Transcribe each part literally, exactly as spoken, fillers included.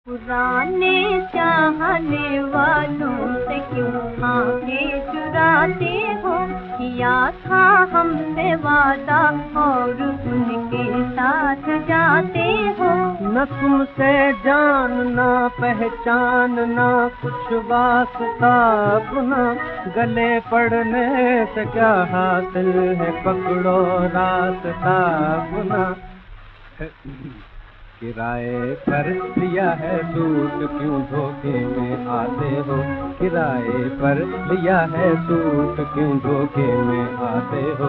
पुराने चाहने वालों से क्यों आंखें चुराते हो? किया था हमसे वादा और उनके साथ जाते हो। न तुमसे जानना पहचानना कुछ वास्ता अपना, गले पड़ने से क्या हासिल है, पकड़ो रास्ता अपना। किराए पर लिया है सूट क्यों धोखे में आते हो? किराए पर लिया है सूट क्यों धोखे में आते हो?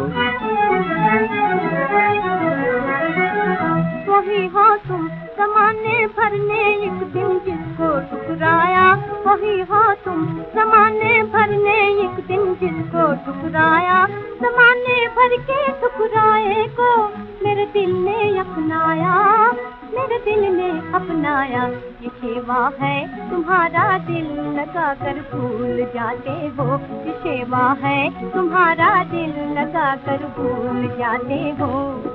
वही हो तुम ज़माने भर ने एक दिन जिसको ठुकराया, वही हो तुम ज़माने भर ने एक दिन जिसको ठुकराया। ज़माने भर के ठुकराए को मेरे दिल ने अपनाया, मेरे दिल ने अपनाया। ये सेवा है तुम्हारा दिल लगा कर भूल जाते हो, ये सेवा है तुम्हारा दिल लगा कर भूल जाते हो।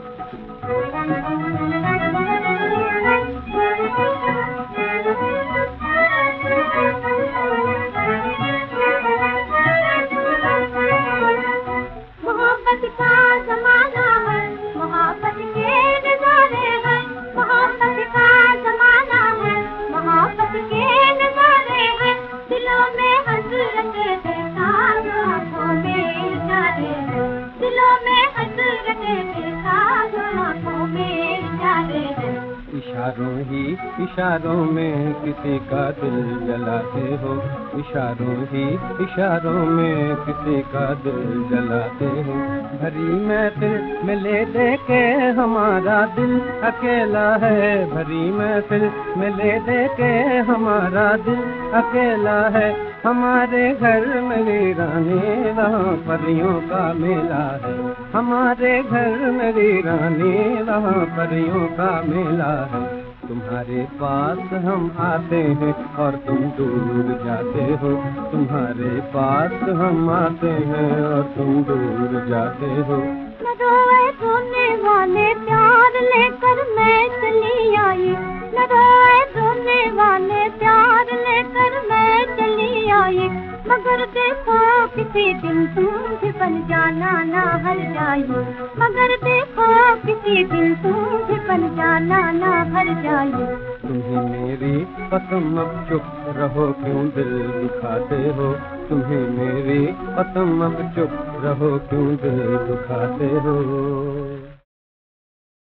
मोहब्बत का ज़माना है, मोहब्बत के नज़ारे हैं, मोहब्बत का ज़माना है, मोहब्बत के नज़ारे हैं। दिलों में हसरत है, आँखों में इशारे हैं, दिलों में हसरत है, आँखों में इशारे हैं। इशारों ही इशारों में किसी का दिल जलाते हो, इशारों ही इशारों में किसी का दिल जलाते हो। भरी महफिल में ले दे के हमारा दिल अकेला है, भरी महफिल में ले दे के हमारा दिल अकेला है। हमारे घर में वीरानी वहाँ परियों का मेला है, हमारे घर में वीरानी वहाँ परियों का मेला है। तुम्हारे पास हम आते हैं और तुम दूर जाते हो, तुम्हारे पास हम आते हैं और तुम दूर जाते हो। न रोए रोने वाले प्यार लेकर मैं चली आई, न रोए रोने वाले प्यार लेकर मैं चली आई। मगर देखो किसी दिन तुम भी बन जाना ना हर जाई, मगर देखो किसी दिन तुम भी बन जाना ना हर जाई। तुम्हें मेरी कसम अब चुप रहो क्यों दिल दुखाते हो, तुम्हें मेरी कसम अब चुप रहो क्यों दिल दुखाते हो।